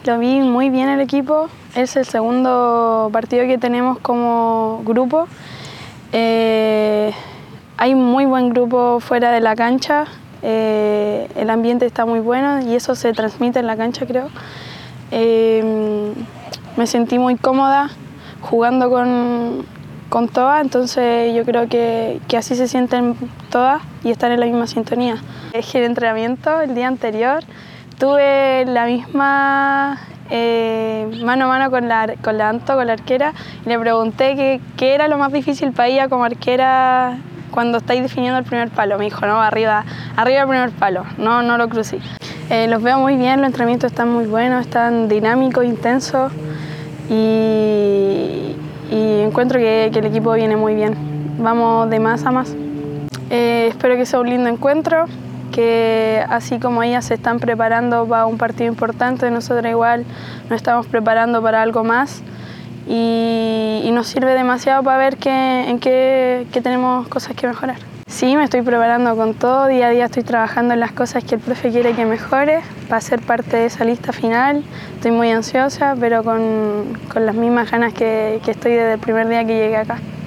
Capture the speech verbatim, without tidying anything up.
Lo vi muy bien el equipo, es el segundo partido que tenemos como grupo. Eh, hay muy buen grupo fuera de la cancha, eh, el ambiente está muy bueno y eso se transmite en la cancha, creo. Eh, me sentí muy cómoda jugando con, con todas, entonces yo creo que, que así se sienten todas y están en la misma sintonía. Eje de entrenamiento el día anterior. Tuve la misma eh, mano a mano con la, con la Anto, con la arquera, y le pregunté qué, qué era lo más difícil para ella como arquera cuando estáis definiendo el primer palo. Me dijo, no, arriba, arriba el primer palo, no, no lo crucé. Eh, los veo muy bien, los entrenamientos están muy buenos, están dinámicos, intensos, y, y encuentro que, que el equipo viene muy bien. Vamos de más a más. Eh, espero que sea un lindo encuentro, que así como ellas se están preparando para un partido importante, nosotros igual nos estamos preparando para algo más y, y nos sirve demasiado para ver que, en qué, qué tenemos cosas que mejorar. Sí, me estoy preparando con todo, día a día estoy trabajando en las cosas que el profe quiere que mejore para ser parte de esa lista final. Estoy muy ansiosa, pero con, con las mismas ganas que, que estoy desde el primer día que llegué acá.